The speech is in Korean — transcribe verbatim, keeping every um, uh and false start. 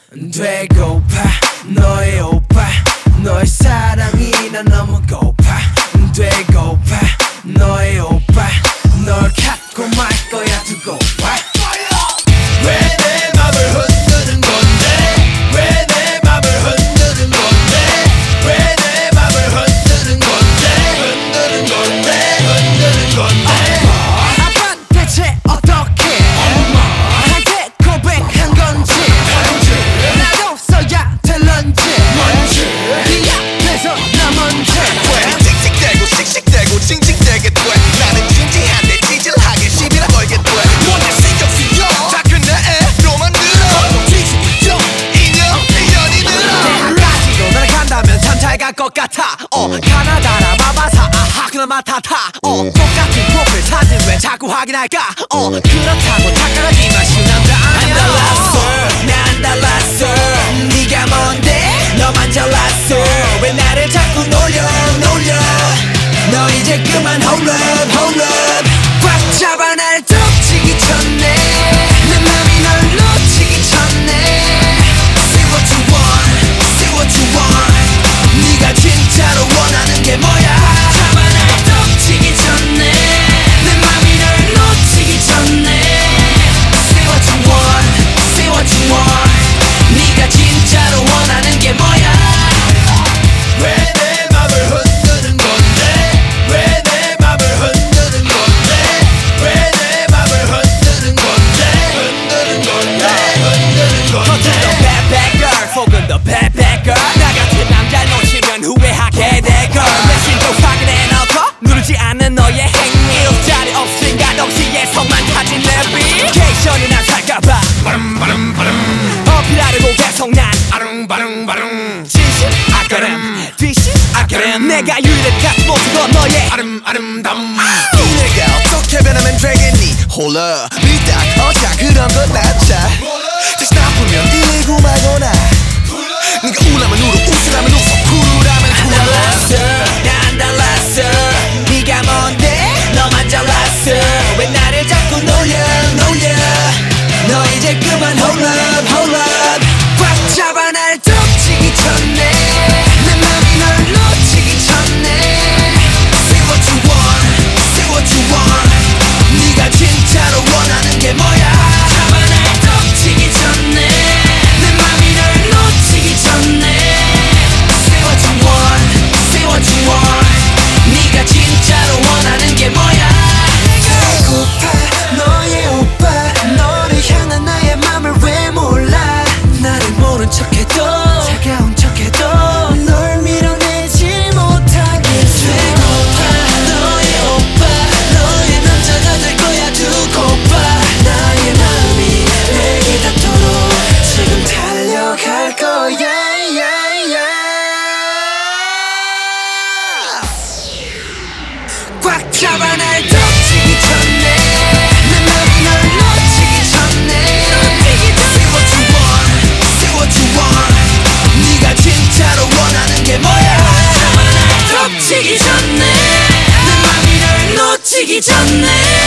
되고파 너의 오빠 너의 사랑이 난 너무 고파 되고파 너의 오빠 널 갖고 말 거야 두고 봐 왜 내 맘을 흔드는 건데 왜 내 맘을 흔드는 건데 왜 내 맘을 흔드는 건데 흔드는 건데 흔드는 건데 아빠 대체 어떻게 엄마한테 고백한 건지 나도 써야 될런지 뭔지 네 앞에서 나 먼저 왜 씩씩대고 씩씩대고 징징대게 돼 나는 진지한데 찌질하게 시비나 걸게 돼 뭔데 신경 쓰여 다 그네로 만들어 뒤집죠 인연 인연이 들어 대학까지도 날아간다면 참 잘 갈 것 같아 어 가나다라 마바사 아하 그나마 타타 어 똑같은 프로필 사진 왜 자꾸 확인할까 어 그렇다고 착각하지마 쉬운 남자 아니야 안 달랐어 나 안 달랐어 네가 뭔데 너만 잘났어 왜 나를 자꾸 놀려 놀려 너 이제 그만 hold up hold up 꽉 잡아 날 덮치기 전에 내 맘이 널 놓치기 전에 Say what you want Say what you want 네가 진짜로 원하는 게 뭐야 잡아 날 덮치기 전에 내 맘이 널 놓치기 전에 Say what you want Say what you want 네가 진짜로 원하는 게 뭐야 왜 내 맘을 흔드는 건데 왜 내 맘을 흔드는 건데 왜 내 맘을 흔드는 건데 흔드는 건데 흔드는 건데 겉은 더 bad bad girl 속은 더 bad bad girl 나 같은 남자 놓치면 후회하게 될걸 내심도 확인해 놓고 누르지 않는 너의 행위 자리 없으니까 동시에서만 타진 내비 케이션이나 살까봐 바름 바름 바름 어필하려고 계속 난 아릉바릉바릉 진심 아까름 뒷심 아까름 내가 유일한 가슴 모습은 너의 아름 아름다움 이 내가 어떻게 변하면 되겠니 홀라 믿다 어자 그런 건 낫자 다시 나쁘면 이고 말거나 네가 우라면 울어 웃으라면 웃어 쿨하면 쿨 안 달랐어 나 안 달랐어 네가 뭔데 너만 잘났어 왜 나를 자꾸 놀려 놀려 너 이제 그만 hold up hold up 꽉 잡아 날 덮치기 전에 내 맘이 널 놓치기 전에 Say what you want Say what you want 네가 진짜로 원하는 게 뭐야 잡아 날 덮치기 전에 내 맘이 널 놓치기 전에 Say what you want Say what you want 네가 진짜로 원하는 게 뭐야 배고파 너의 오빠 너를 향한 나의 맘을 왜 몰라 나를 모른 척해도 차가운 척해도 널 밀어내지 못하게 배고파 너의 오빠 너의 남자가 될 거야 두고 봐 나의 마음이 내게 닿도록 지금 달려갈 거야 yeah, yeah. 꽉 잡아 날 덮치기 전에 내 맘이 널 놓치기 전에 Say what you want Say what you want 네가 진짜로 원하는 게 뭐야 잡아 날 덮치기 전에 내 맘이 널 놓치기 전에